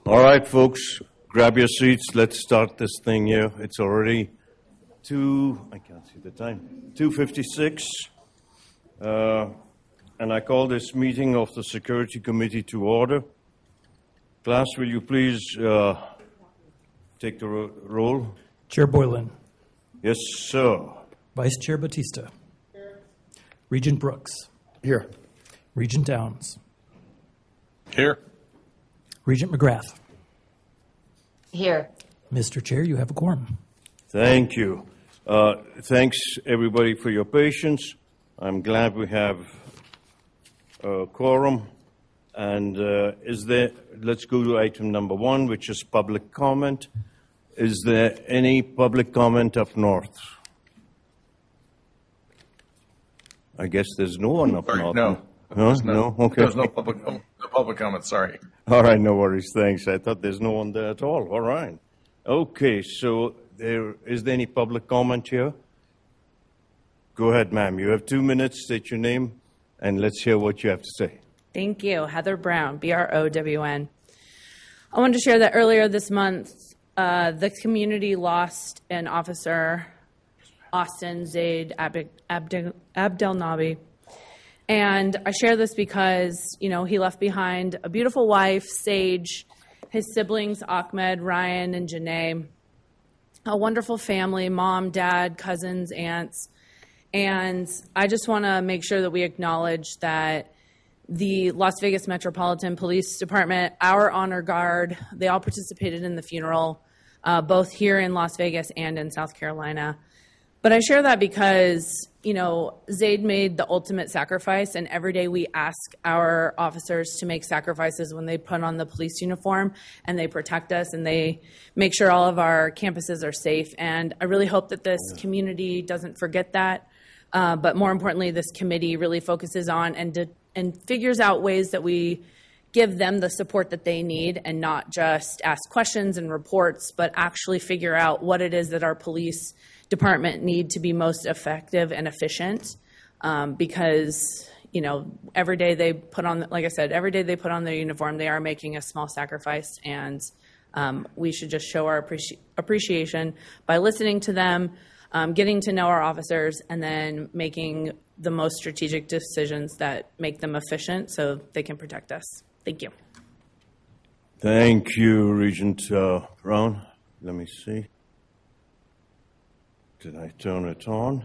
All right, folks, grab your seats. Let's start this thing here. It's already I can't see the time, 2:56. And I call this meeting of the Security Committee to order. Class, will you please take the roll? Chair Boylan. Yes, sir. Vice Chair Batista. Here. Regent Brooks. Here. Regent Downs. Here. Regent McGrath. Here. Mr. Chair, you have a quorum. Thank you. Thanks, everybody, for your patience. I'm glad we have a quorum. And let's go to item number 1, which is public comment. Is there any public comment up north? I guess there's no one up north. No. No? Okay. There's no public comment, sorry. All right, no worries, thanks. I thought there's no one there at all. All right. Okay, so is there any public comment here? Go ahead, ma'am. You have 2 minutes, state your name, and let's hear what you have to say. Thank you. Heather Brown, BROWN. I wanted to share that earlier this month, the community lost an officer, Austin Zaid Abdelnabi. And I share this because, he left behind a beautiful wife, Sage, his siblings, Ahmed, Ryan, and Janae, a wonderful family, mom, dad, cousins, aunts. And I just want to make sure that we acknowledge that the Las Vegas Metropolitan Police Department, our honor guard, they all participated in the funeral, both here in Las Vegas and in South Carolina. But I share that because, Zaid made the ultimate sacrifice, and every day we ask our officers to make sacrifices when they put on the police uniform and they protect us and they make sure all of our campuses are safe. And I really hope that this community doesn't forget that. But more importantly, this committee really focuses on and figures out ways that we give them the support that they need and not just ask questions and reports, but actually figure out what it is that our police department need to be most effective and efficient, because every day they put on, like I said, every day they put on their uniform, they are making a small sacrifice, and we should just show our appreciation by listening to them, getting to know our officers, and then making the most strategic decisions that make them efficient so they can protect us. Thank you. Thank you, Regent Brown. Let me see. Did I turn it on?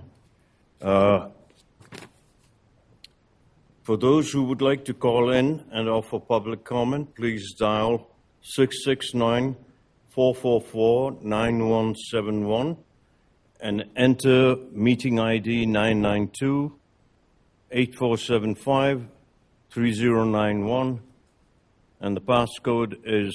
For those who would like to call in and offer public comment, please dial 669-444-9171 and enter meeting ID 992-8475-3091, and the passcode is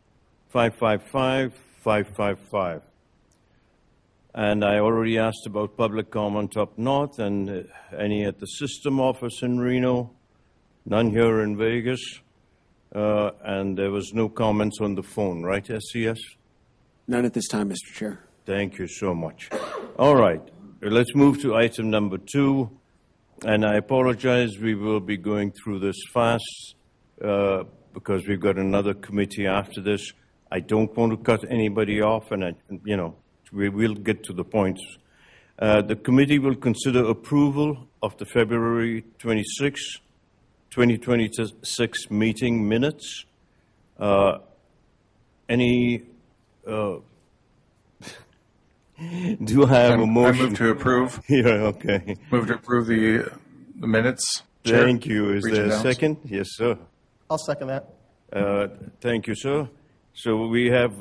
555-555. And I already asked about public comment up north, and any at the system office in Reno, none here in Vegas, and there was no comments on the phone, right, SCS? None at this time, Mr. Chair. Thank you so much. All right, let's move to item number 2, and I apologize, we will be going through this fast because we've got another committee after this. I don't want to cut anybody off, and we will get to the points. The committee will consider approval of the February 26, 2026 meeting minutes. Do I have a motion? I move to approve. Yeah, okay. Move to approve the minutes. Chair. Thank you. Is there a second? Yes, sir. I'll second that. Thank you, sir. So we have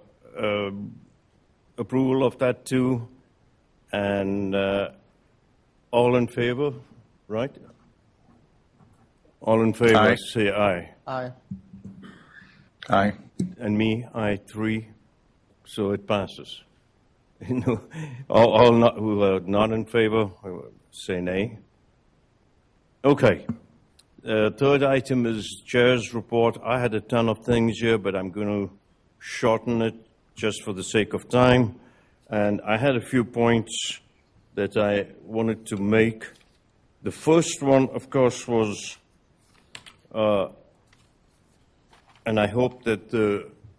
approval of that too, and all in favor, right? All in favor, aye. Say aye. Aye. Aye. And me, aye, 3, so it passes. All not, who are not in favor, say nay. Okay. Third item is Chair's report. I had a ton of things here, but I'm going to shorten it just for the sake of time. And I had a few points that I wanted to make. The first one, of course, was, and I hope that the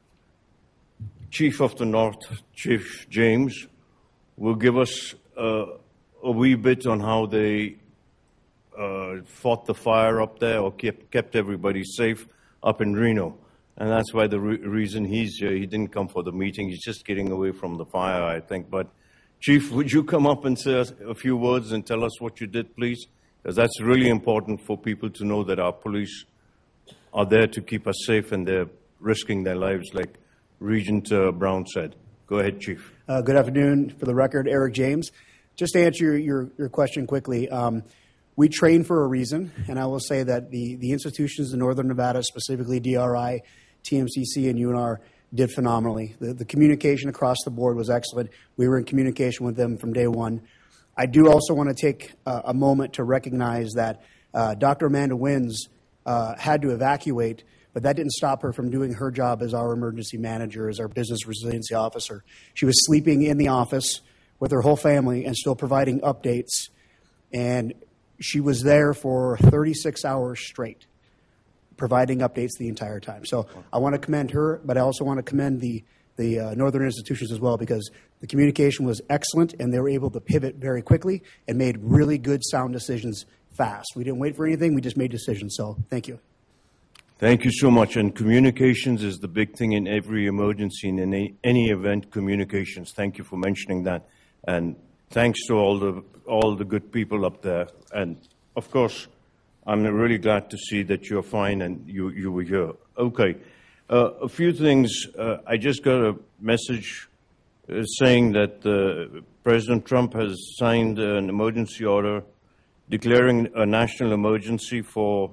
Chief of the North, Chief James, will give us a wee bit on how they fought the fire up there or kept everybody safe up in Reno. And that's why the reason he's here. He didn't come for the meeting. He's just getting away from the fire, I think. But, Chief, would you come up and say a few words and tell us what you did, please? Because that's really important for people to know that our police are there to keep us safe and they're risking their lives, like Regent Brown said. Go ahead, Chief. Good afternoon. For the record, Eric James. Just to answer your question quickly, we train for a reason, and I will say that the institutions in Northern Nevada, specifically DRI, TMCC, and UNR, did phenomenally. The communication across the board was excellent. We were in communication with them from day one. I do also want to take a moment to recognize that Dr. Amanda Wins had to evacuate, but that didn't stop her from doing her job as our emergency manager, as our business resiliency officer. She was sleeping in the office with her whole family and still providing updates, and she was there for 36 hours straight, providing updates the entire time. So I want to commend her, but I also want to commend the northern institutions as well, because the communication was excellent and they were able to pivot very quickly and made really good, sound decisions fast. We didn't wait for anything. We just made decisions. So thank you. Thank you so much. And communications is the big thing in every emergency, in any event, communications. Thank you for mentioning that. And thanks to all the good people up there. And, of course, I'm really glad to see that you're fine and you were here. Okay. A few things. I just got a message saying that President Trump has signed an emergency order declaring a national emergency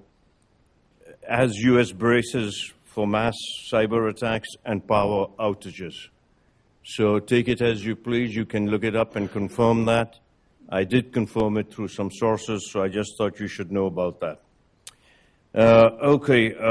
as U.S. braces for mass cyber attacks and power outages. So take it as you please. You can look it up and confirm that. I did confirm it through some sources, so I just thought you should know about that. Okay.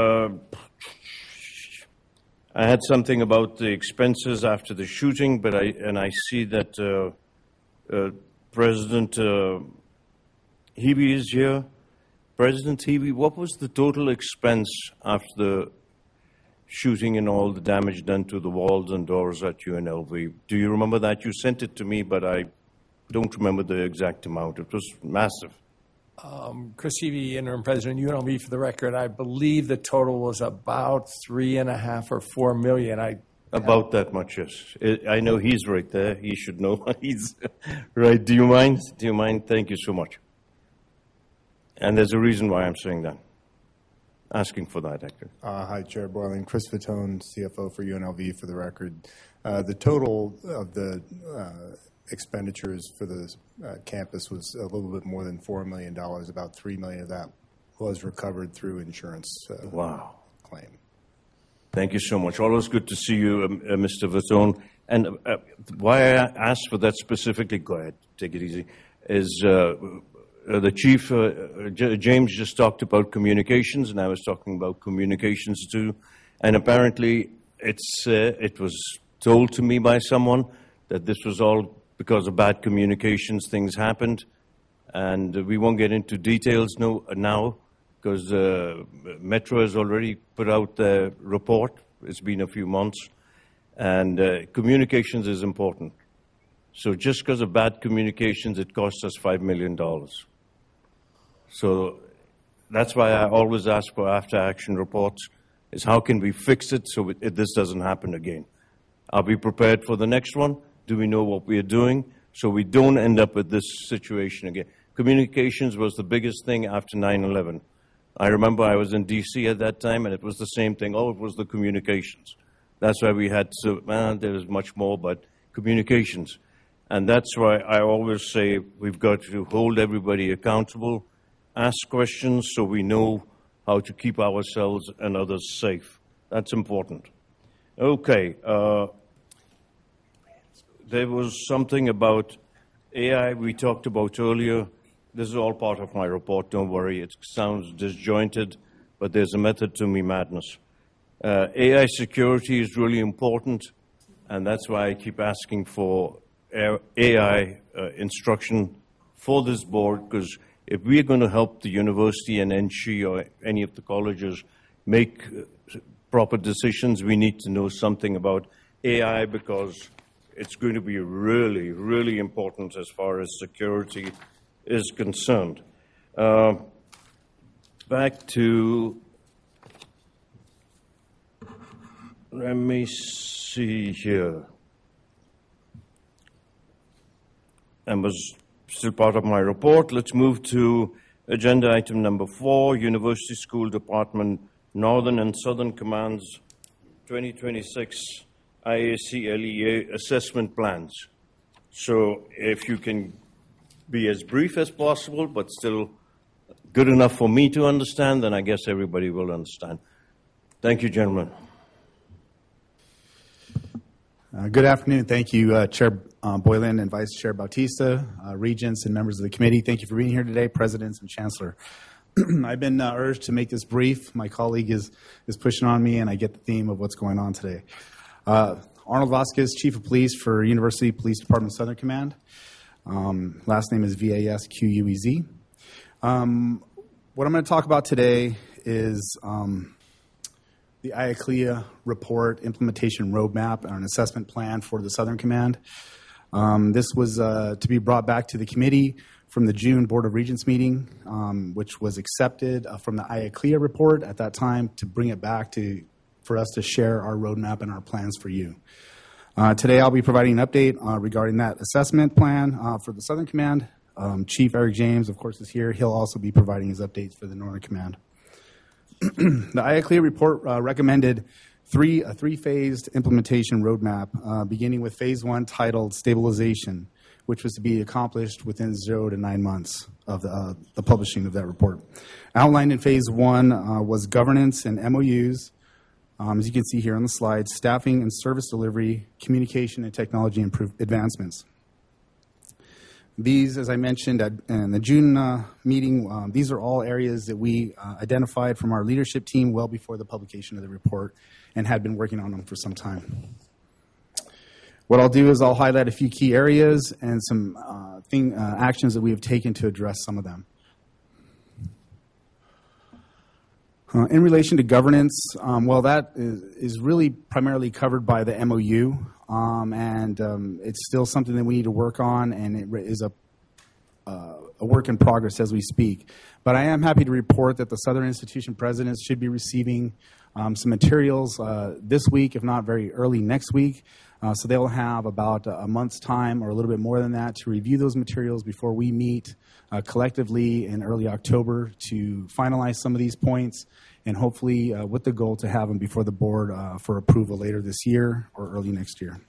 I had something about the expenses after the shooting, but I see that President Hebe is here. President Hebe, what was the total expense after the shooting and all the damage done to the walls and doors at UNLV? Do you remember that? You sent it to me, but I don't remember the exact amount. It was massive. Chris Hebe, interim president, UNLV, for the record, I believe the total was about $3.5 or $4 million. About that much, yes. I know he's right there. He should know. He's right. Do you mind? Do you mind? Thank you so much. And there's a reason why I'm saying that. Asking for that, actually. Hi, Chair Boylan. Chris Fatone, CFO for UNLV, for the record. The total of the expenditures for the campus was a little bit more than $4 million. About $3 million of that was recovered through insurance claim. Thank you so much. Always good to see you, Mr. Fatone. And why I asked for that specifically, go ahead, take it easy, is the Chief, James just talked about communications, and I was talking about communications too. And apparently it was told to me by someone that this was all because of bad communications, things happened. And we won't get into details now because Metro has already put out their report. It's been a few months. And communications is important. So just because of bad communications, it costs us $5 million. So that's why I always ask for after-action reports, is how can we fix it so this doesn't happen again? Are we prepared for the next one? Do we know what we are doing so we don't end up with this situation again? Communications was the biggest thing after 9/11. I remember I was in D.C. at that time, and it was the same thing. Oh, it was the communications. That's why we had to, there is much more, but communications. And that's why I always say we've got to hold everybody accountable, ask questions so we know how to keep ourselves and others safe. That's important. Okay. There was something about AI we talked about earlier. This is all part of my report, don't worry. It sounds disjointed, but there's a method to me madness. AI security is really important, and that's why I keep asking for AI instruction for this board, because if we're going to help the university and NSHE or any of the colleges make proper decisions, we need to know something about AI because it's going to be really, really important as far as security is concerned. Back to, let me see here. And was still part of my report. Let's move to agenda item number 4, University School Department Northern and Southern Commands 2026 IAC-LEA assessment plans. So if you can be as brief as possible, but still good enough for me to understand, then I guess everybody will understand. Thank you, gentlemen. Good afternoon. Thank you, Chair Boylan and Vice Chair Bautista, regents and members of the committee. Thank you for being here today, presidents and chancellor. I've been urged to make this brief. My colleague is pushing on me, and I get the theme of what's going on today. Arnold Vasquez, Chief of Police for University Police Department Southern Command. Last name is Vasquez. What I'm going to talk about today is the IACLEA report, implementation roadmap, and an assessment plan for the Southern Command. This was to be brought back to the committee from the June Board of Regents meeting, which was accepted from the IACLEA report at that time to bring it back for us to share our roadmap and our plans for you. Today I'll be providing an update regarding that assessment plan for the Southern Command. Chief Eric James, of course, is here. He'll also be providing his updates for the Northern Command. The IACLEA report recommended a three-phased implementation roadmap, beginning with phase 1 titled Stabilization, which was to be accomplished within 0 to 9 months of the publishing of that report. Outlined in phase 1 was governance and MOUs, as you can see here on the slide, staffing and service delivery, communication and technology advancements. These, as I mentioned in the June meeting, these are all areas that we identified from our leadership team well before the publication of the report and had been working on them for some time. What I'll do is I'll highlight a few key areas and some actions that we have taken to address some of them. In relation to governance, that is really primarily covered by the MOU. It's still something that we need to work on, and it is a work in progress as we speak. But I am happy to report that the Southern Institution presidents should be receiving some materials this week, if not very early next week. So they'll have about a month's time or a little bit more than that to review those materials before we meet collectively in early October to finalize some of these points, and hopefully with the goal to have them before the board for approval later this year or early next year.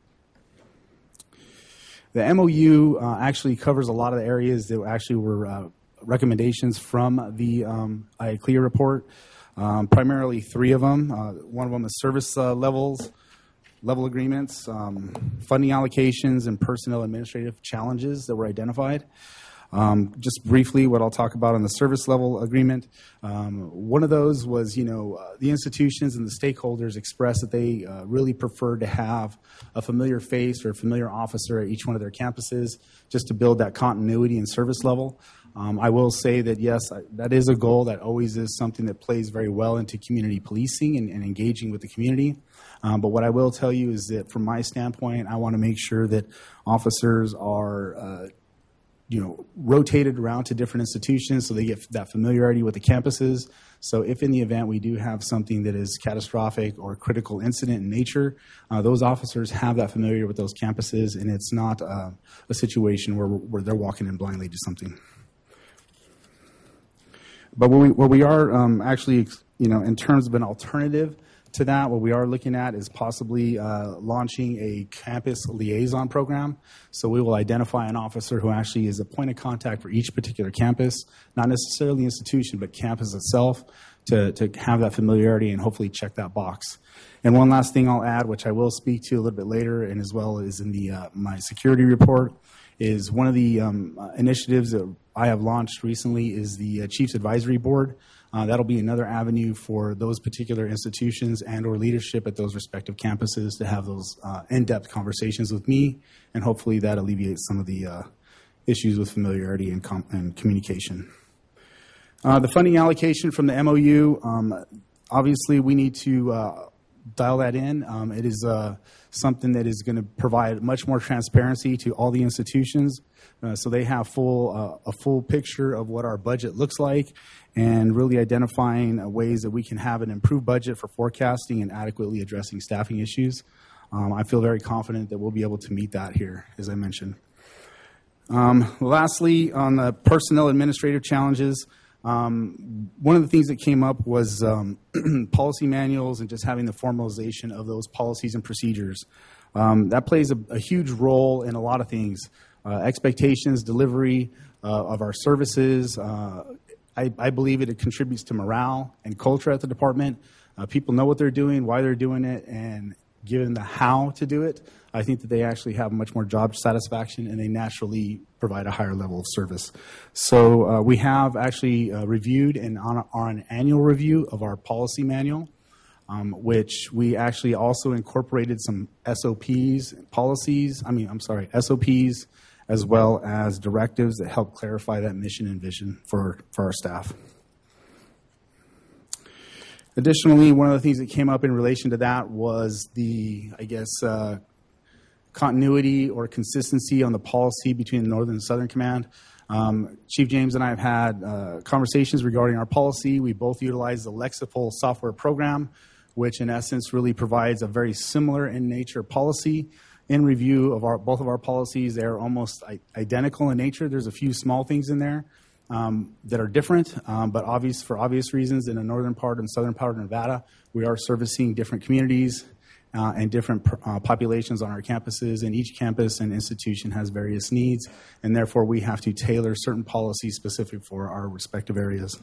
The MOU actually covers a lot of the areas that actually were recommendations from the IACLEA report, primarily 3 of them. One of them is service level agreements, funding allocations, and personnel administrative challenges that were identified. Just briefly, what I'll talk about on the service level agreement, one of those was, the institutions and the stakeholders expressed that they really preferred to have a familiar face or a familiar officer at each one of their campuses just to build that continuity and service level. I will say that, yes, that is a goal. That always is something that plays very well into community policing and engaging with the community. But what I will tell you is that from my standpoint, I want to make sure that officers are rotated around to different institutions so they get that familiarity with the campuses. So if in the event we do have something that is catastrophic or critical incident in nature, those officers have that familiarity with those campuses, and it's not a situation where they're walking in blindly to something. But what we are actually, in terms of an alternative to that, what we are looking at is possibly launching a campus liaison program. So we will identify an officer who actually is a point of contact for each particular campus, not necessarily the institution, but campus itself, to have that familiarity and hopefully check that box. And one last thing I'll add, which I will speak to a little bit later, and as well as in my security report, is one of the initiatives that I have launched recently is the Chiefs Advisory Board. That'll be another avenue for those particular institutions and or leadership at those respective campuses to have those in-depth conversations with me, and hopefully that alleviates some of the issues with familiarity and communication. The funding allocation from the MOU, obviously we need to dial that in. It is something that is going to provide much more transparency to all the institutions, so they have a full picture of what our budget looks like, and really identifying ways that we can have an improved budget for forecasting and adequately addressing staffing issues. I feel very confident that we'll be able to meet that here, as I mentioned. Lastly, on the personnel administrative challenges, one of the things that came up was policy manuals and just having the formalization of those policies and procedures. That plays a huge role in a lot of things, expectations, delivery of our services. I believe it contributes to morale and culture at the department. People know what they're doing, why they're doing it, and given the how to do it, I think that they actually have much more job satisfaction and they naturally provide a higher level of service. So we have actually reviewed and on an annual review of our policy manual, which we actually also incorporated some SOPs, SOPs, as well as directives that help clarify that mission and vision for our staff. Additionally, one of the things that came up in relation to that was the, continuity or consistency on the policy between the Northern and Southern Command. Chief James and I have had conversations regarding our policy. We both utilize the Lexipol software program, which in essence really provides a very similar in nature policy. In review of both of our policies, they are almost identical in nature. There's a few small things in there that are different, but for obvious reasons, in the northern part and southern part of Nevada, we are servicing different communities and different populations on our campuses, and each campus and institution has various needs, and therefore we have to tailor certain policies specific for our respective areas.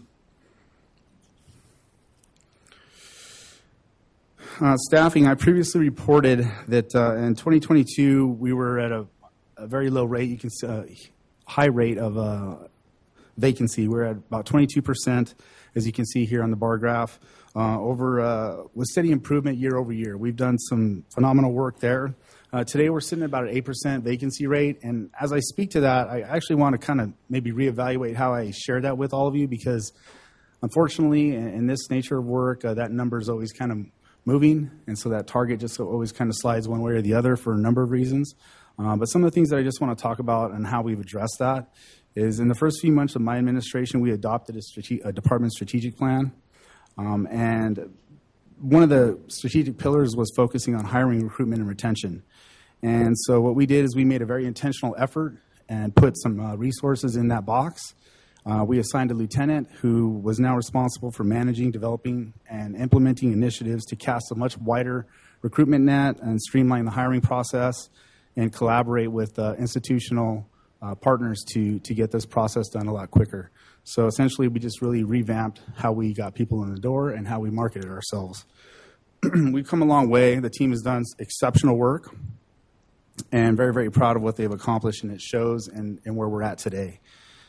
Staffing, I previously reported that in 2022 we were at a very low rate. You can see high rate of vacancy. We're at about 22%, as you can see here on the bar graph, with steady improvement year over year. We've done some phenomenal work there. Today we're sitting at about an 8% vacancy rate, and as I speak to that, I actually want to kind of maybe reevaluate how I share that with all of you, because unfortunately in this nature of work, that number is always kind of moving, and so that target just always kind of slides one way or the other for a number of reasons. But some of the things that I just want to talk about and how we've addressed that is in the first few months of my administration, we adopted a department strategic plan. And one of the strategic pillars was focusing on hiring, recruitment, and retention. And so what we did is we made a very intentional effort and put some resources in that box. We assigned a lieutenant who was now responsible for managing, developing, and implementing initiatives to cast a much wider recruitment net and streamline the hiring process and collaborate with institutional partners to get this process done a lot quicker. So essentially, we just really revamped how we got people in the door and how we marketed ourselves. We've come a long way. The team has done exceptional work and very, very proud of what they've accomplished, and it shows in where we're at today.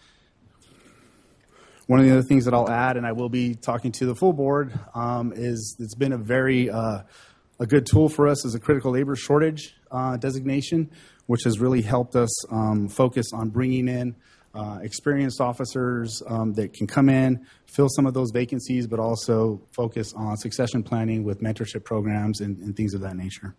One of the other things that I'll add, and I will be talking to the full board, is it's been a very a good tool for us as a critical labor shortage designation, which has really helped us focus on bringing in experienced officers that can come in, fill some of those vacancies, but also focus on succession planning with mentorship programs and things of that nature.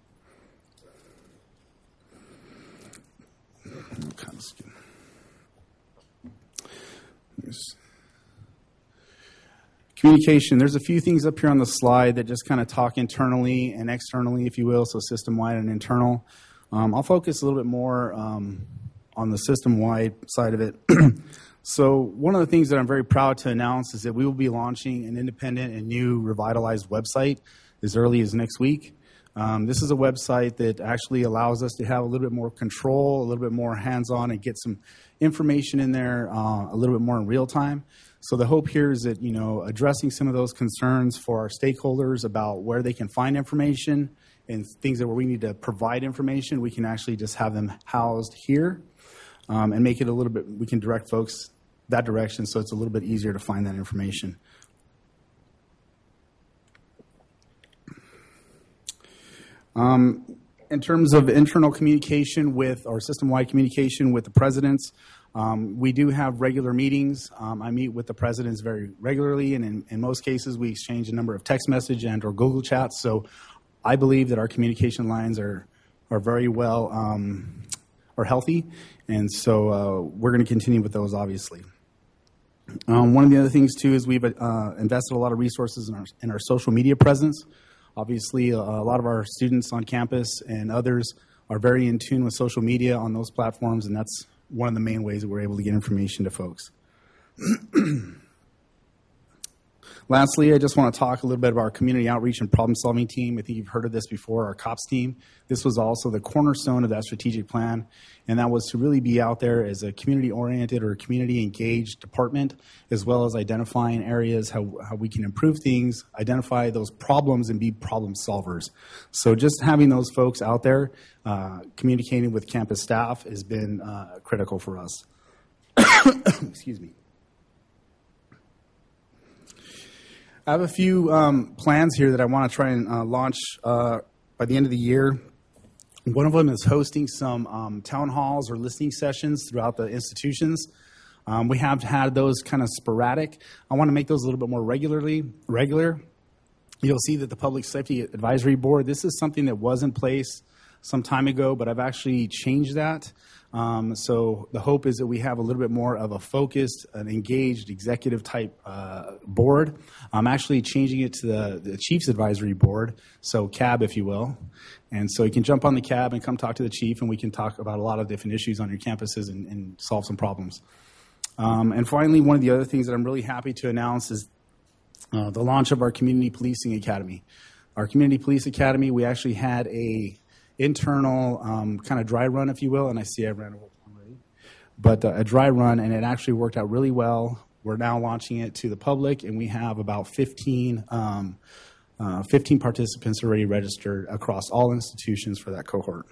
Communication. There's a few things up here on the slide that just kind of talk internally and externally, if you will, so system-wide and internal. I'll focus a little bit more on the system-wide side of it. So one of the things that I'm very proud to announce is that we will be launching an independent and new revitalized website as early as next week. This is a website that actually allows us to have a little bit more control, a little bit more hands-on, and get some information in there a little bit more in real time. So the hope here is that, addressing some of those concerns for our stakeholders about where they can find information and things that where we need to provide information, we can actually just have them housed here and make it a little bit, we can direct folks that direction so it's a little bit easier to find that information. In terms of internal communication or system-wide communication with the presidents, we do have regular meetings. I meet with the presidents very regularly, and in most cases, we exchange a number of text message and or Google chats. So I believe that our communication lines are very well are healthy, and so we're going to continue with those, obviously. One of the other things too is we've invested a lot of resources in our social media presence. Obviously, a lot of our students on campus and others are very in tune with social media on those platforms, and that's one of the main ways that we're able to get information to folks. Lastly, I just want to talk a little bit about our community outreach and problem-solving team. I think you've heard of this before, our COPS team. This was also the cornerstone of that strategic plan, and that was to really be out there as a community-oriented or community-engaged department, as well as identifying areas how we can improve things, identify those problems, and be problem solvers. So just having those folks out there communicating with campus staff has been critical for us. Excuse me. I have a few plans here that I want to try and launch by the end of the year. One of them is hosting some town halls or listening sessions throughout the institutions. We have had those kind of sporadic. I want to make those a little bit more regular. You'll see that the Public Safety Advisory Board, this is something that was in place some time ago, but I've actually changed that. So the hope is that we have a little bit more of a focused, an engaged executive type board. I'm actually changing it to the Chief's Advisory Board, so CAB, if you will. And so you can jump on the CAB and come talk to the chief, and we can talk about a lot of different issues on your campuses and solve some problems. And finally, one of the other things that I'm really happy to announce is the launch of our Community Policing Academy. Our Community Police Academy, we actually had a internal kind of dry run, if you will, and I see I ran over time already, but a dry run, and it actually worked out really well. We're now launching it to the public, and we have about 15 participants already registered across all institutions for that cohort.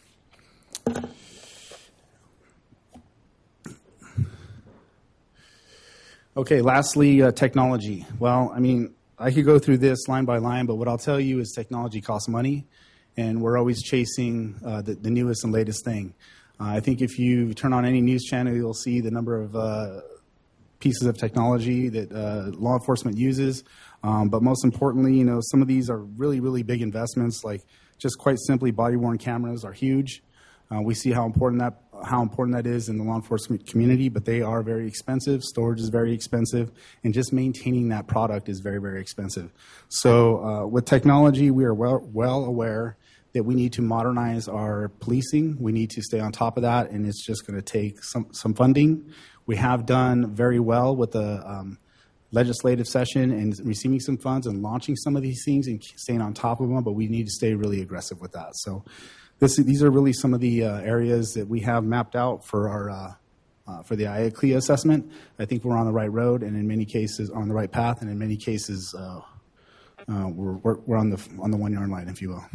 Okay, lastly, technology. Well, I mean, I could go through this line by line, but what I'll tell you is technology costs money, and we're always chasing the newest and latest thing. I think if you turn on any news channel, you'll see the number of pieces of technology that law enforcement uses. But most importantly, you know, some of these are really, really big investments. Like just quite simply, body-worn cameras are huge. We see how important that is in the law enforcement community, but they are very expensive. Storage is very expensive, and just maintaining that product is very, very expensive. So with technology, we are well aware that we need to modernize our policing. We need to stay on top of that, and it's just going to take some funding. We have done very well with the legislative session and receiving some funds and launching some of these things and staying on top of them, but we need to stay really aggressive with that. So these are really some of the areas that we have mapped out for our for the IACLEA assessment. I think we're on the right road, and in many cases on the right path, and in many cases we're on the 1 yard line, if you will.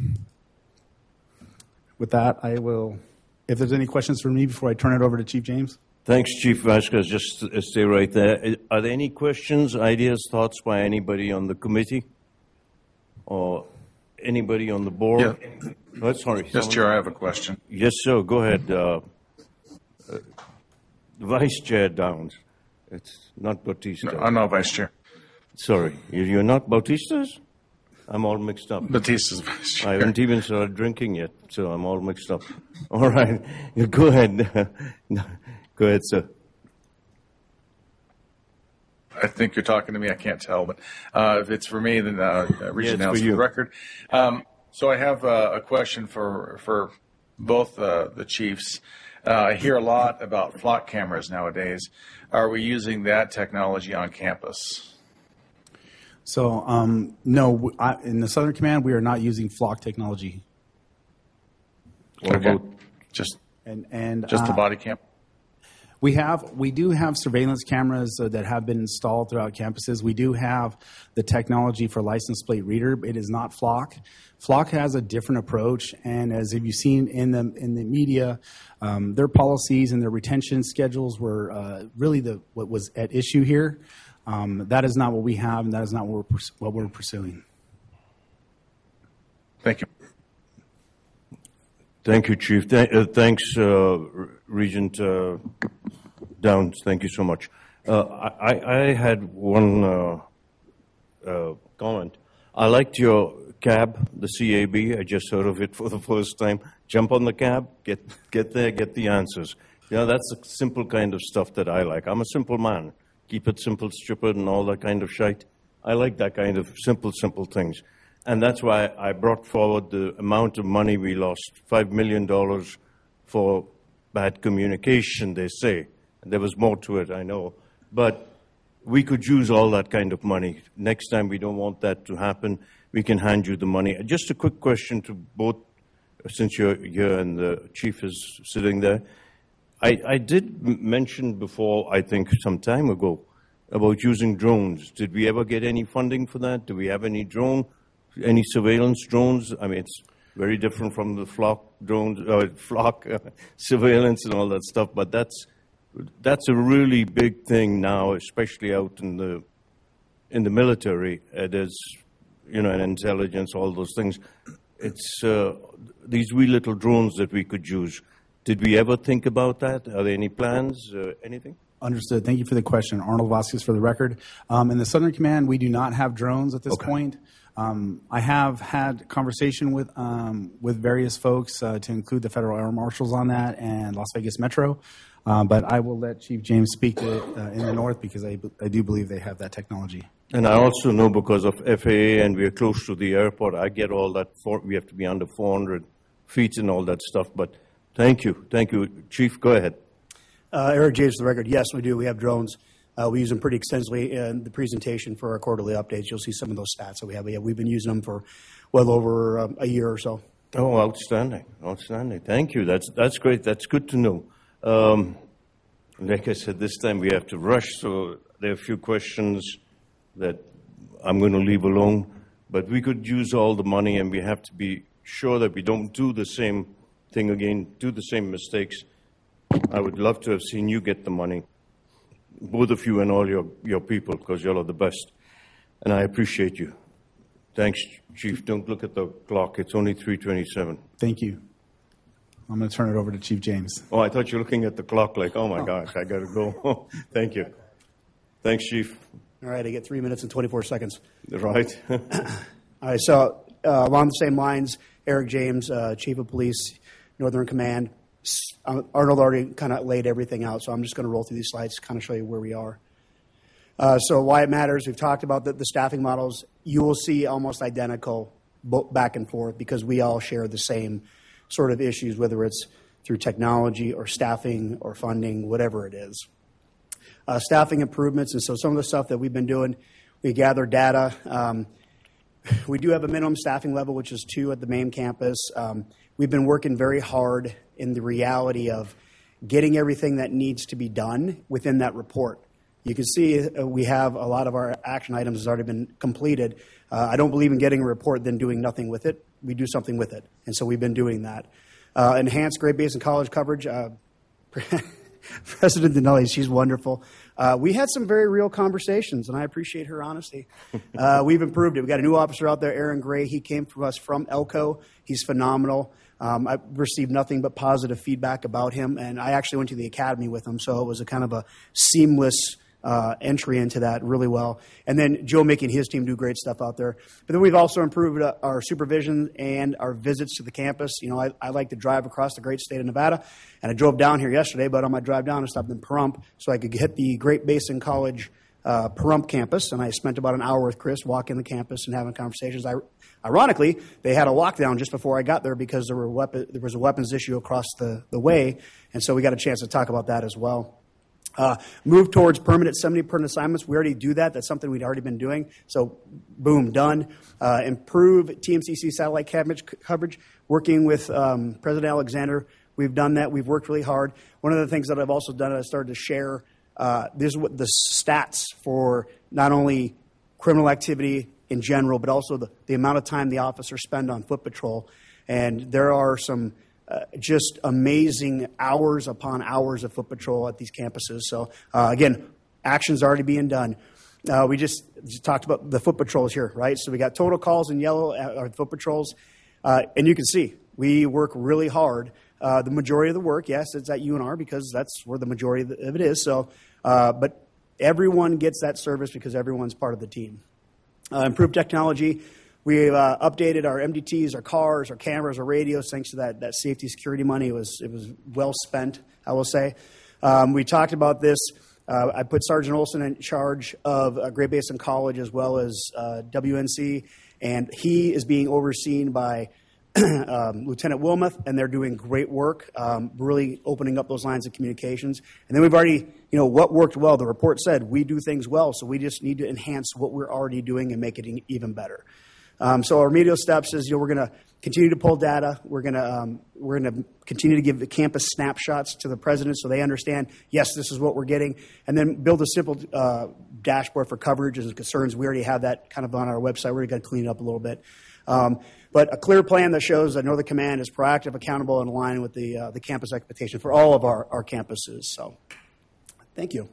With that, I will. If there's any questions for me before I turn it over to Chief James. Thanks, Chief Vasquez. Just stay right there. Are there any questions, ideas, thoughts by anybody on the committee or anybody on the board? Yeah. Oh, sorry. Yes, Chair, I have a question. Yes, sir. Go ahead. Vice Chair Downs. It's not Bautista. No, I'm not Vice Chair. Sorry. You're not Bautista's? I'm all mixed up. Batista's Vice Chair. I haven't even started drinking yet, so I'm all mixed up. All right. Go ahead. Go ahead, sir. I think you're talking to me. I can't tell, but if it's for me, then Regent Nels for the record. So I have a question for both the chiefs. I hear a lot about flock cameras nowadays. Are we using that technology on campus? So, no, in the Southern Command, we are not using flock technology. Okay. Just the body cam? We do have surveillance cameras that have been installed throughout campuses. We do have the technology for license plate reader. It is not Flock. Flock has a different approach, and as you've seen in the media, their policies and their retention schedules were really what was at issue here. That is not what we have, and that is not what we're pursuing. Thank you. Thank you, Chief. Thanks, Regent Downs. Thank you so much. I had one comment. I liked your cab, the CAB. I just heard of it for the first time. Jump on the cab, get there, get the answers. That's the simple kind of stuff that I like. I'm a simple man. Keep it simple, stupid, and all that kind of shite. I like that kind of simple things. And that's why I brought forward the amount of money we lost, $5 million for bad communication, they say. There was more to it, I know. But we could use all that kind of money. Next time we don't want that to happen, we can hand you the money. Just a quick question to both, since you're here and the chief is sitting there. I did mention before, I think some time ago, about using drones. Did we ever get any funding for that? Do we have any surveillance drones? I mean, it's very different from the flock drones, surveillance and all that stuff, but that's a really big thing now, especially out in the military. There's, and intelligence, all those things. It's these wee little drones that we could use. Did we ever think about that? Are there any plans, anything? Understood. Thank you for the question. Arnold Vasquez for the record. In the Southern Command, we do not have drones at this point. I have had conversation with various folks to include the Federal Air Marshals on that and Las Vegas Metro. But I will let Chief James speak to it in the north because I do believe they have that technology. And I also know because of FAA and we're close to the airport, I get all that. We have to be under 400 feet and all that stuff. But thank you. Chief, go ahead. Eric James for the record. Yes, we do. We have drones. We use them pretty extensively in the presentation for our quarterly updates. You'll see some of those stats that we have. We've been using them for well over a year or so. Oh, outstanding. Thank you. That's great. That's good to know. Like I said, this time we have to rush, so there are a few questions that I'm going to leave alone. But we could use all the money, and we have to be sure that we don't do the same thing again, do the same mistakes. I would love to have seen you get the money, both of you and all your people, because you're all the best. And I appreciate you. Thanks, Chief. Don't look at the clock. It's only 3:27. Thank you. I'm going to turn it over to Chief James. Oh, I thought you were looking at the clock like, oh, my gosh, I got to go. Thank you. Thanks, Chief. All right, I get 3 minutes and 24 seconds. Right. All right, so along the same lines, Eric James, Chief of Police, Northern Command. Arnold already kind of laid everything out, so I'm just going to roll through these slides to kind of show you where we are. So why it matters, we've talked about the staffing models. You will see almost identical back and forth because we all share the same sort of issues, whether it's through technology or staffing or funding, whatever it is. Staffing improvements, and so some of the stuff that we've been doing, we gather data. We do have a minimum staffing level, which is 2 at the main campus. We've been working very hard in the reality of getting everything that needs to be done within that report. You can see we have a lot of our action items has already been completed. I don't believe in getting a report then doing nothing with it. We do something with it, and so we've been doing that. Enhanced grade base and college coverage. President Dinelli, she's wonderful. We had some very real conversations, and I appreciate her honesty. We've improved it. We've got a new officer out there, Aaron Gray. He came to us from Elko. He's phenomenal. I received nothing but positive feedback about him, and I actually went to the academy with him, so it was a kind of a seamless entry into that really well. And then Joe making his team do great stuff out there. But then we've also improved our supervision and our visits to the campus. You know, I like to drive across the great state of Nevada, and I drove down here yesterday, but on my drive down I stopped in Pahrump so I could hit the Great Basin College Pahrump campus, and I spent about an hour with Chris walking the campus and having conversations. Ironically, they had a lockdown just before I got there because there was a weapons issue across the way, and so we got a chance to talk about that as well. Move towards permanent 70% assignments. We already do that. That's something we'd already been doing. So, boom, done. Improve TMCC satellite coverage. Working with President Alexander, we've done that. We've worked really hard. One of the things that I've also done is I started to share the stats for not only criminal activity in general, but also the amount of time the officers spend on foot patrol. And there are some just amazing hours upon hours of foot patrol at these campuses. So, again, action's already being done. We just talked about the foot patrols here, right? So we got total calls in yellow are foot patrols. And you can see we work really hard. The majority of the work, yes, it's at UNR because that's where the majority of it is. So, but everyone gets that service because everyone's part of the team. Improved technology. We've updated our MDTs, our cars, our cameras, our radios, thanks to that safety security money. It was well spent, I will say. We talked about this. I put Sergeant Olson in charge of Great Basin College as well as WNC, and he is being overseen by Lieutenant Wilmoth, and they're doing great work, really opening up those lines of communications. And then we've already, what worked well. The report said we do things well, so we just need to enhance what we're already doing and make it even better. So our remedial steps is, we're going to continue to pull data. We're going to continue to give the campus snapshots to the president so they understand, yes, this is what we're getting, and then build a simple dashboard for coverages and concerns. We already have that kind of on our website. We're going to clean it up a little bit. But a clear plan that shows that Northern Command is proactive, accountable, and aligned with the campus expectation for all of our campuses. So, thank you.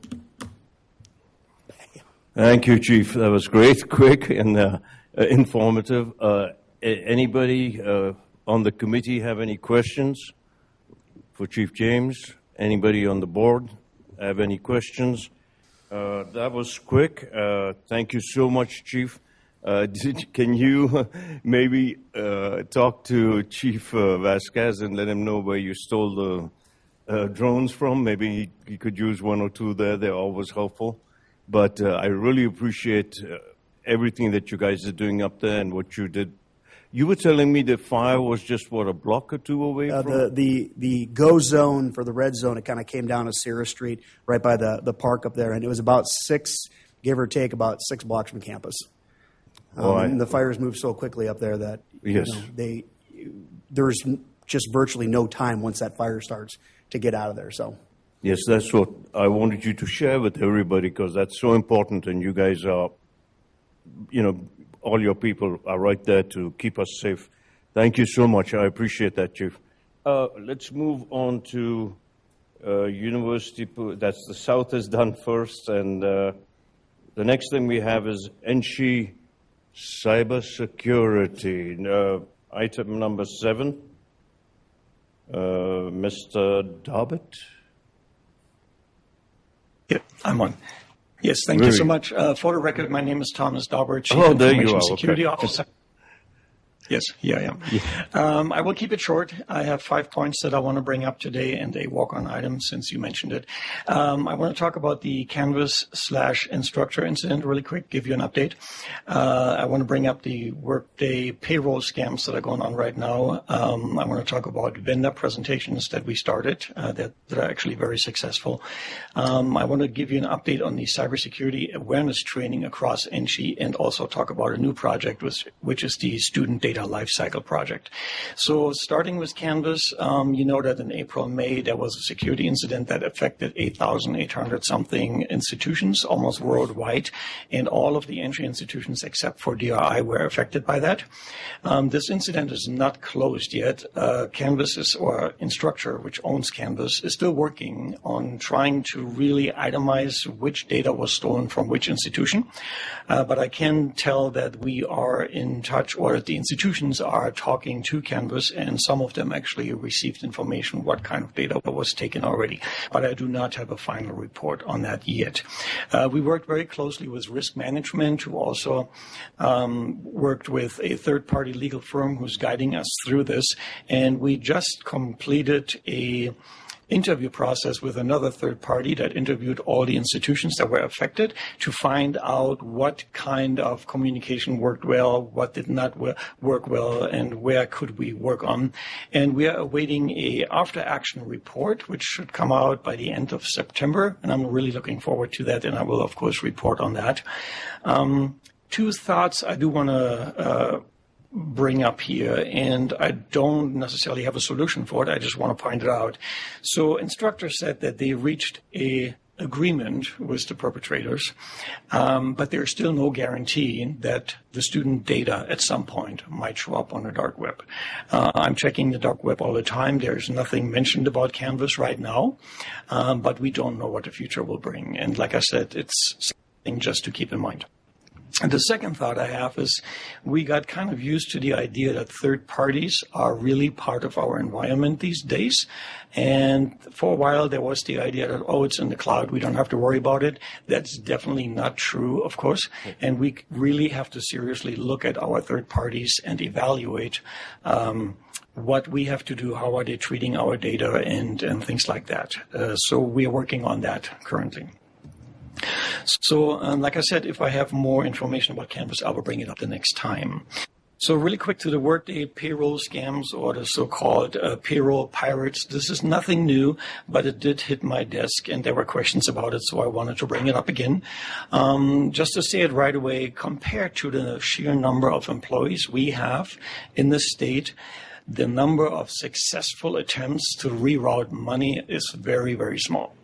Thank you, Chief. That was great, quick, and informative. Anybody on the committee have any questions for Chief James? Anybody on the board have any questions? That was quick. Thank you so much, Chief. Can you maybe talk to Chief Vasquez and let him know where you stole the drones from? Maybe he could use one or two there. They're always helpful. But I really appreciate everything that you guys are doing up there and what you did. You were telling me the fire was just, a block or two away from? The go zone for the red zone, it kind of came down to Sierra Street right by the park up there, and it was about give or take, about 6 blocks from campus. And the fires move so quickly up there that there's just virtually no time once that fire starts to get out of there. So. Yes, that's what I wanted you to share with everybody, because that's so important, and you guys are, all your people are right there to keep us safe. Thank you so much. I appreciate that, Chief. Let's move on to University. That's the South is done first, and the next thing we have is NSHE Cybersecurity. Item number 7. Mr. Dobbett. Yeah, I'm on. Yes, thank you so much. For the record, my name is Thomas Daubert, Chief Information Security Officer. Yes, here I am. Yeah. I will keep it short. I have 5 points that I want to bring up today and a walk-on item since you mentioned it. I want to talk about the Canvas/Instructure incident really quick, give you an update. I want to bring up the Workday payroll scams that are going on right now. I want to talk about vendor presentations that we started that are actually very successful. I want to give you an update on the cybersecurity awareness training across NSHE and also talk about a new project, which is the Student Data Lifecycle Project. So starting with Canvas, you know that in April and May, there was a security incident that affected 8,800 something institutions, almost worldwide, and all of the entry institutions except for DRI were affected by that. This incident is not closed yet. Canvas or Instructure, which owns Canvas, is still working on trying to really itemize which data was stolen from which institution. But I can tell that we are in touch, or the institutions are talking to Canvas, and some of them actually received information what kind of data was taken already. But I do not have a final report on that yet. We worked very closely with risk management, who also worked with a third-party legal firm who's guiding us through this. And we just completed a interview process with another third party that interviewed all the institutions that were affected to find out what kind of communication worked well, what did not work well, and where could we work on. And we are awaiting a after-action report, which should come out by the end of September. And I'm really looking forward to that, and I will, of course, report on that. 2 thoughts I do want to bring up here, and I don't necessarily have a solution for it. I just want to point it out. So Instructure said that they reached a agreement with the perpetrators, but there's still no guarantee that the student data at some point might show up on the dark web. I'm checking the dark web all the time. There's nothing mentioned about Canvas right now, but we don't know what the future will bring. And like I said, it's something just to keep in mind. And the second thought I have is we got kind of used to the idea that third parties are really part of our environment these days. And for a while, there was the idea that, oh, it's in the cloud, we don't have to worry about it. That's definitely not true, of course. And we really have to seriously look at our third parties and evaluate what we have to do, how are they treating our data, and things like that. So we are working on that currently. So, like I said, if I have more information about Canvas, I will bring it up the next time. So really quick to the Workday payroll scams, or the so-called payroll pirates. This is nothing new, but it did hit my desk, and there were questions about it, so I wanted to bring it up again. Just to say it right away, compared to the sheer number of employees we have in the state, the number of successful attempts to reroute money is very, very small.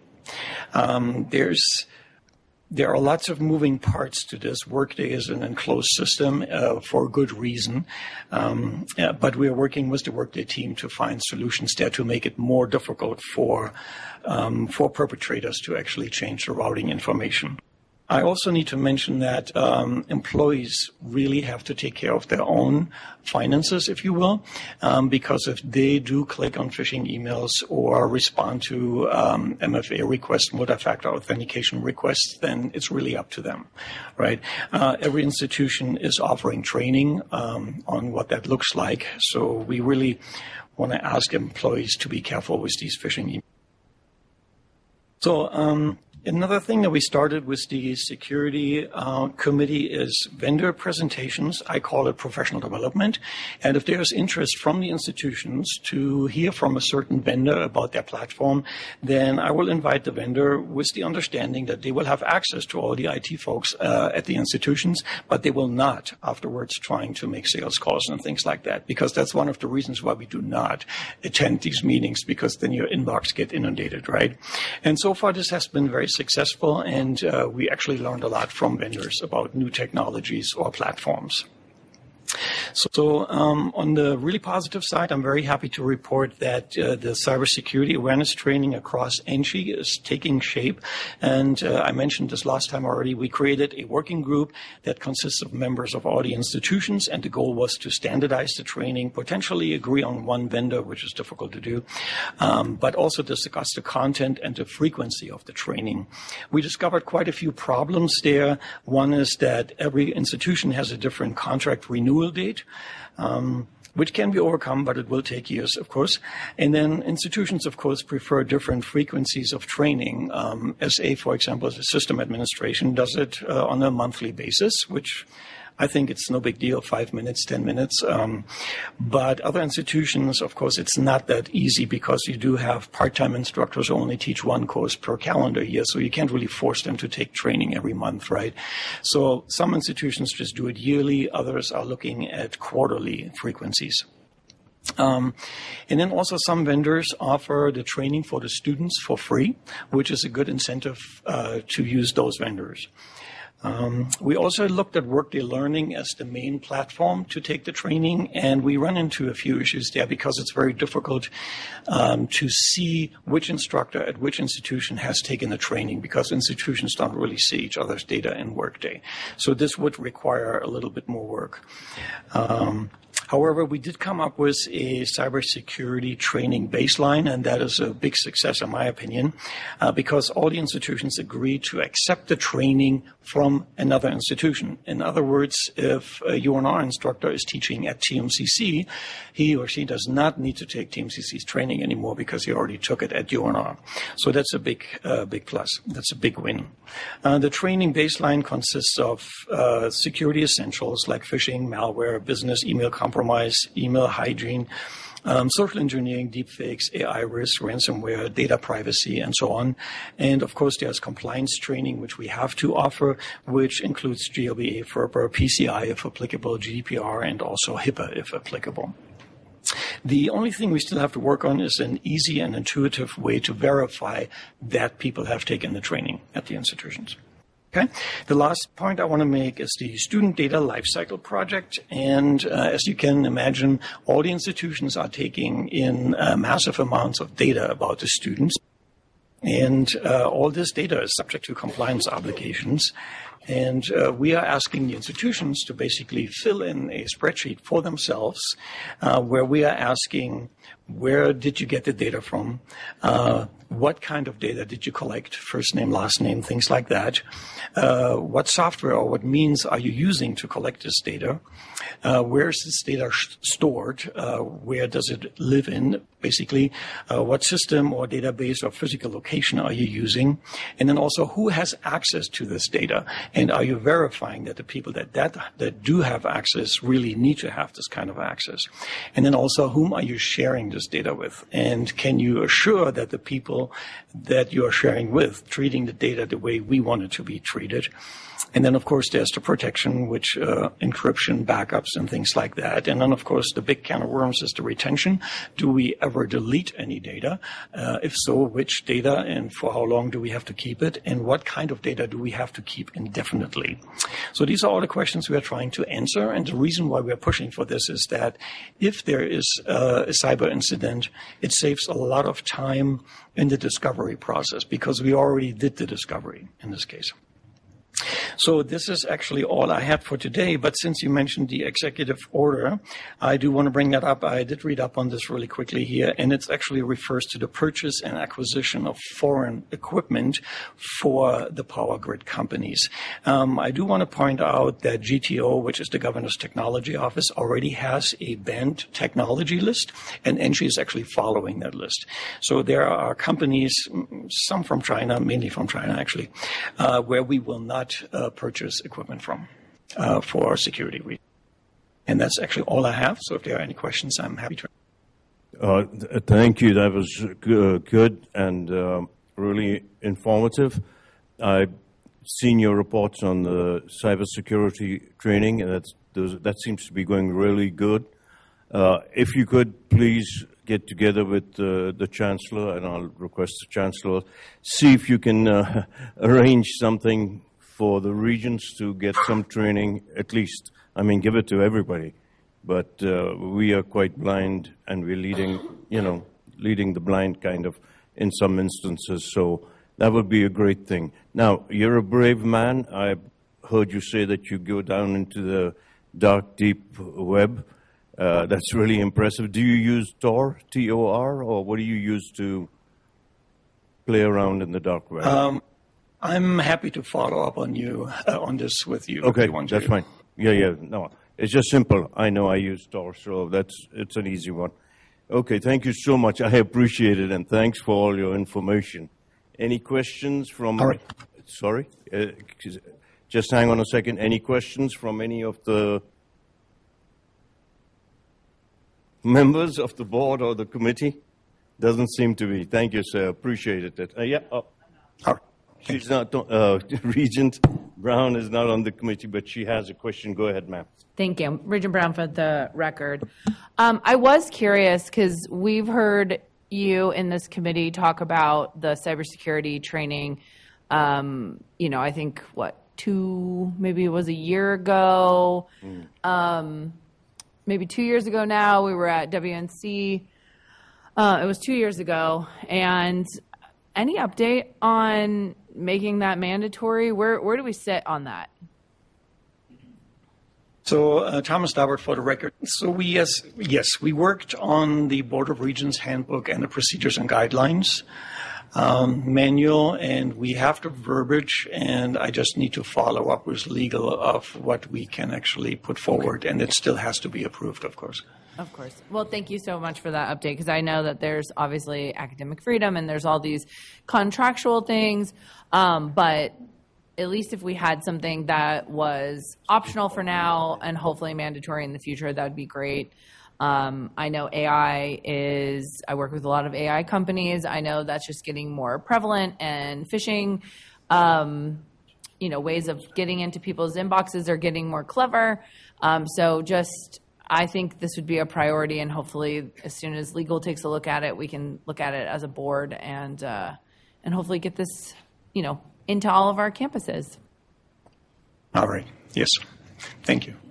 There are lots of moving parts to this. Workday is an enclosed system for good reason, but we are working with the Workday team to find solutions there to make it more difficult for perpetrators to actually change the routing information. I also need to mention that employees really have to take care of their own finances, if you will, because if they do click on phishing emails or respond to MFA requests, multi-factor authentication requests, then it's really up to them, right? Every institution is offering training on what that looks like, so we really want to ask employees to be careful with these phishing emails. So, another thing that we started with the security committee is vendor presentations. I call it professional development. And if there's interest from the institutions to hear from a certain vendor about their platform, then I will invite the vendor with the understanding that they will have access to all the IT folks at the institutions, but they will not afterwards trying to make sales calls and things like that, because that's one of the reasons why we do not attend these meetings, because then your inbox get inundated, right? And so far this has been very successful, and we actually learned a lot from vendors about new technologies or platforms. So on the really positive side, I'm very happy to report that the cybersecurity awareness training across ENGIE is taking shape. And I mentioned this last time already. We created a working group that consists of members of all the institutions, and the goal was to standardize the training, potentially agree on one vendor, which is difficult to do, but also discuss the content and the frequency of the training. We discovered quite a few problems there. One is that every institution has a different contract renewal date, which can be overcome, but it will take years, of course. And then institutions, of course, prefer different frequencies of training. SA, for example, as a system administration, does it on a monthly basis, which I think it's no big deal, 5 minutes, 10 minutes. But other institutions, of course, it's not that easy, because you do have part-time instructors who only teach one course per calendar year, so you can't really force them to take training every month, right? So some institutions just do it yearly, others are looking at quarterly frequencies. And then also some vendors offer the training for the students for free, which is a good incentive to use those vendors. We also looked at Workday Learning as the main platform to take the training, and we run into a few issues there, because it's very difficult to see which instructor at which institution has taken the training, because institutions don't really see each other's data in Workday. So this would require a little bit more work. However, we did come up with a cybersecurity training baseline, and that is a big success in my opinion, because all the institutions agreed to accept the training from another institution. In other words, if a UNR instructor is teaching at TMCC, he or she does not need to take TMCC's training anymore, because he already took it at UNR. So that's a big plus. That's a big win. The training baseline consists of security essentials like phishing, malware, business email compromise, email hygiene, social engineering, deepfakes, AI risk, ransomware, data privacy, and so on. And of course, there's compliance training, which we have to offer, which includes GLBA, FERPA, PCI if applicable, GDPR, and also HIPAA if applicable. The only thing we still have to work on is an easy and intuitive way to verify that people have taken the training at the institutions. Okay. The last point I want to make is the Student Data Lifecycle Project. And as you can imagine, all the institutions are taking in massive amounts of data about the students. And all this data is subject to compliance obligations. And we are asking the institutions to basically fill in a spreadsheet for themselves where we are asking, where did you get the data from? What kind of data did you collect? First name, last name, things like that. What software or what means are you using to collect this data? Where is this data stored? Where does it live in? Basically, what system or database or physical location are you using? And then also, who has access to this data? And are you verifying that the people that do have access really need to have this kind of access? And then also, whom are you sharing this data with? And can you assure that the people that you are sharing with treating the data the way we want it to be treated? And then, of course, there's the protection, which encryption, backups, and things like that. And then, of course, the big can of worms is the retention. Do we ever delete any data? If so, which data and for how long do we have to keep it? And what kind of data do we have to keep indefinitely? So these are all the questions we are trying to answer. And the reason why we are pushing for this is that if there is a cyber incident, it saves a lot of time in the discovery process because we already did the discovery in this case. So this is actually all I had for today, but since you mentioned the executive order, I do want to bring that up. I did read up on this really quickly here, and it actually refers to the purchase and acquisition of foreign equipment for the power grid companies. I do want to point out that GTO, which is the Governor's Technology Office, already has a banned technology list, and ENGIE is actually following that list. So there are companies, some from China, mainly from China actually, where we will not purchase equipment from for security reasons. And that's actually all I have. So if there are any questions, I'm happy to. Thank you. That was good and really informative. I've seen your reports on the cybersecurity training, and that seems to be going really good. If you could please get together with the Chancellor, and I'll request the Chancellor, see if you can arrange something for the regions to get some training, at least. I mean, give it to everybody. But we are quite blind, and we're leading the blind kind of in some instances. So that would be a great thing. Now, you're a brave man. I heard you say that you go down into the dark, deep web. That's really impressive. Do you use Tor, T-O-R, or what do you use to play around in the dark web? I'm happy to follow up on you on this with you. Okay, if you want that's to. fine. Yeah. No, it's just simple. I know I use Tor, so it's an easy one. Okay, thank you so much. I appreciate it, and thanks for all your information. Any questions from? All right. Sorry, just hang on a second. Any questions from any of the members of the board or the committee? Doesn't seem to be. Thank you, sir. Appreciate it. Yeah. All right. She's not, Regent Brown is not on the committee, but she has a question. Go ahead, ma'am. Thank you. Regent Brown for the record. I was curious because we've heard you in this committee talk about the cybersecurity training, I think, maybe it was a year ago, maybe 2 years ago now, we were at WNC. It was 2 years ago. And any update on making that mandatory? Where do we sit on that? So Thomas Daubert for the record. So we worked on the Board of Regents handbook and the procedures and guidelines manual, and we have the verbiage, and I just need to follow up with legal of what we can actually put forward, and it still has to be approved, of course. Of course. Well, thank you so much for that update, because I know that there's obviously academic freedom and there's all these contractual things, but at least if we had something that was optional for now and hopefully mandatory in the future, that would be great. I know I work with a lot of AI companies. I know that's just getting more prevalent, and phishing, ways of getting into people's inboxes are getting more clever. I think this would be a priority, and hopefully as soon as legal takes a look at it, we can look at it as a board and hopefully get this, into all of our campuses. All right. Yes. Thank you.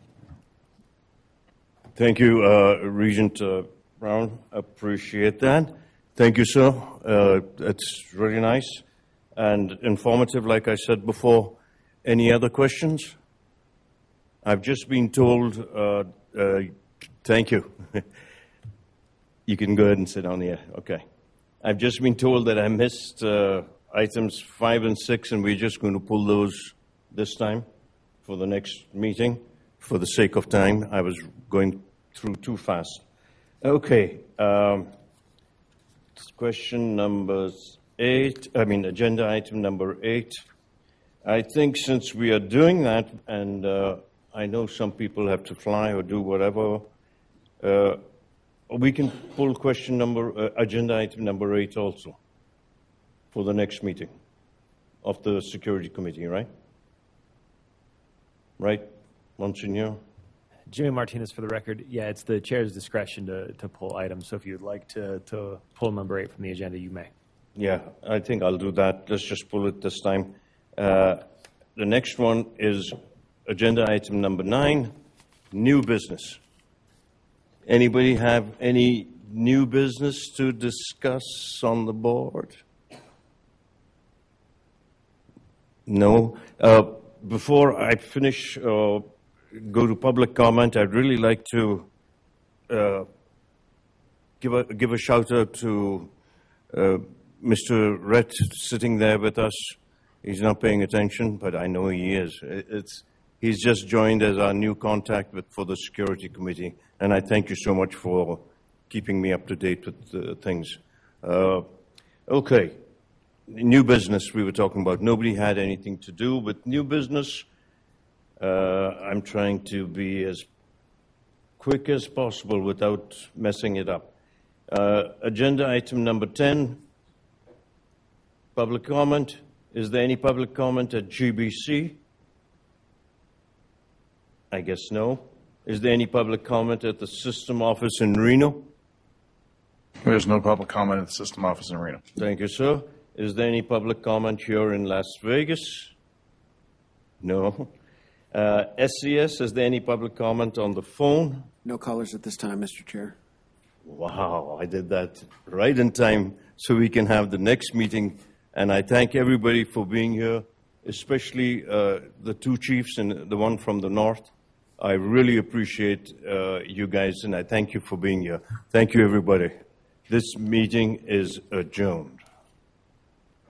Thank you, Regent Brown. Appreciate that. Thank you, sir. That's really nice and informative, like I said before. Any other questions? I've just been told, thank you. You can go ahead and sit down here. Okay. I've just been told that I missed items 5 and 6, and we're just going to pull those this time for the next meeting. For the sake of time, I was going through too fast. Okay. Question number 8, agenda item number 8. I think since we are doing that, and I know some people have to fly or do whatever, we can pull agenda item number 8 also for the next meeting of the Security Committee, right? Right, Monsignor? Jimmy Martinez for the record. Yeah, it's the chair's discretion to pull items. So if you'd like to pull number 8 from the agenda, you may. Yeah, I think I'll do that. Let's just pull it this time. The next one is agenda item number 9, new business. Anybody have any new business to discuss on the board? No. Before I finish, go to public comment, I'd really like to give a shout out to Mr. Rhett sitting there with us. He's not paying attention, but I know he is. He's just joined as our new contact for the Security Committee, and I thank you so much for keeping me up to date with things. Okay, new business we were talking about. Nobody had anything to do with new business. I'm trying to be as quick as possible without messing it up. Agenda item number 10, public comment. Is there any public comment at GBC? I guess no. Is there any public comment at the system office in Reno? There's no public comment at the system office in Reno. Thank you, sir. Is there any public comment here in Las Vegas? No. SCS, is there any public comment on the phone? No callers at this time, Mr. Chair. Wow, I did that right in time so we can have the next meeting. And I thank everybody for being here, especially the 2 chiefs and the one from the north. I really appreciate you guys, and I thank you for being here. Thank you, everybody. This meeting is adjourned.